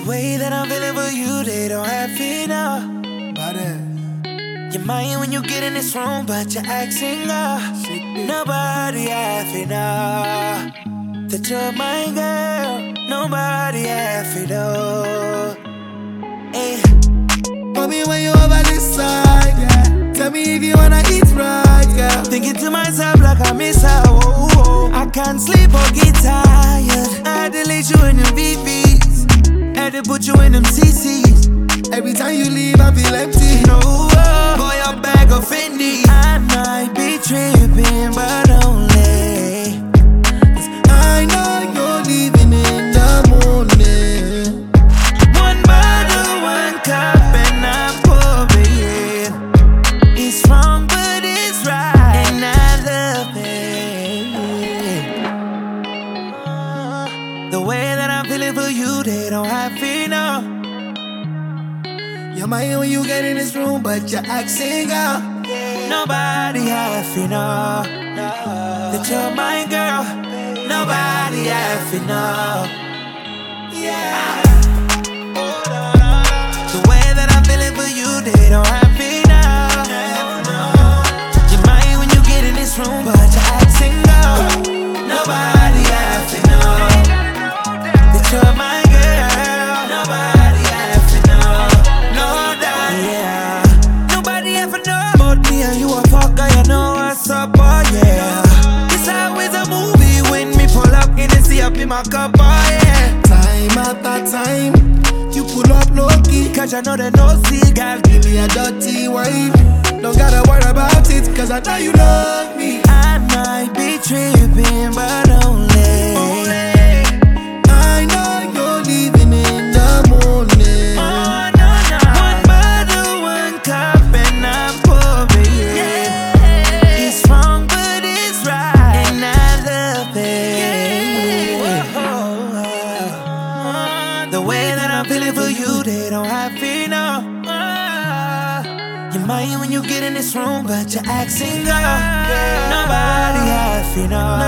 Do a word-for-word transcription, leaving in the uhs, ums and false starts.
way that I'm feeling for you, they don't have to know. You're mine when you get in this room, but you're acting up. Nobody have to know that you're my girl. Nobody have to know. Hey. Call me when you're over this side, yeah. Tell me if you wanna eat right, yeah. Thinking to myself like I miss her, oh, oh. I can't sleep or get tired. I had to let you in them V Vs, had to put you in them C Cs. Every time you leave, I feel empty. No, oh, boy, your bag of Fendi. I might be tripping, but only 'cause I know you're leaving in the morning. One bottle, one cup, and I'm pouring. It's wrong, but it's right, and I love it. The way that I'm feeling for you, they don't have to know. You're mine when you get in this room, but you're acting up. Nobody have to know that you're my girl. Nobody have to know. Yeah. The way that I'm feeling for you, they don't have to know. You're mine when you get in this room, but you're acting up. Nobody have to know that you're my girl. Nobody have to know. You a fucker, you know what's up, oh yeah. It's always a movie when me pull up in the sea up in my cup, oh yeah. Time after time, you pull up low key, cause I know that no see, girl, give me a dirty wine. Don't gotta worry about it, cause I know you love me. I might be tripping, but only, only. I know you're leaving in the morning. Oh no, no. One bottle, one cup, and I'm pouring. The way that I'm feeling for you, they don't have to know. You're mine when you get in this room, but you're acting up. Nobody have to know.